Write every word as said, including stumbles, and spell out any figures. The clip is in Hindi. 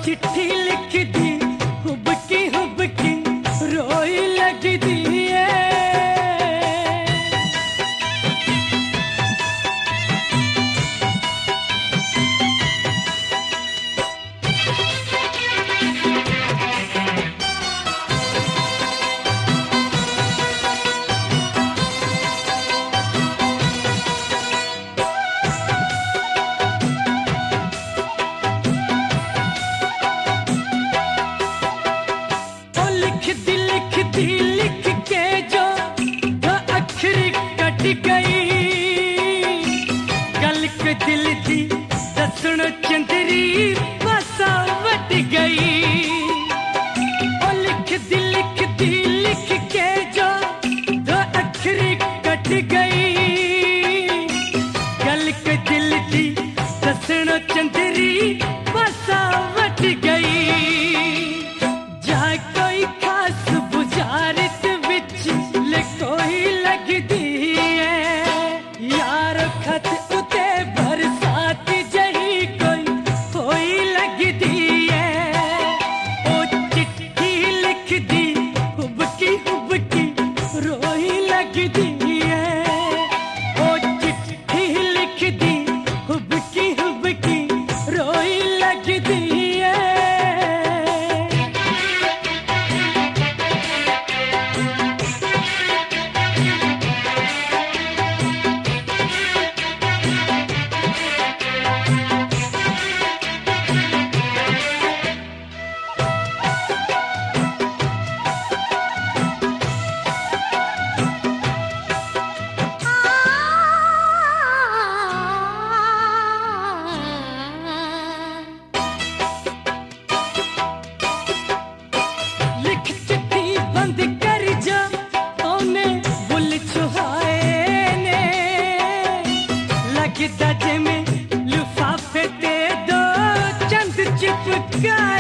चिट्ठी लिख दी हुबकी हुबकी रोई लग दी लिख के जो दो अक्षर कट गई गल के दिल दी दसण चंदरी बसा वट गई ओ लिख दी लिख दी लिख के जो दो अक्षर कट गई गल के दिल दी दसण चंदरी बसा वट गई जा कोई खास बुझारत विच लिखोई लगदी है यार खत उते बरसात जही कोई होई लगदी है ओ चिट्ठी लिख दी हुबकी हुबकी रोई लगदी है ओ चिट्ठी लिख दी हुबकी हुबकी रोई लगदी है लगदा जिमें लिफाफे ते दो चंद चिपकाए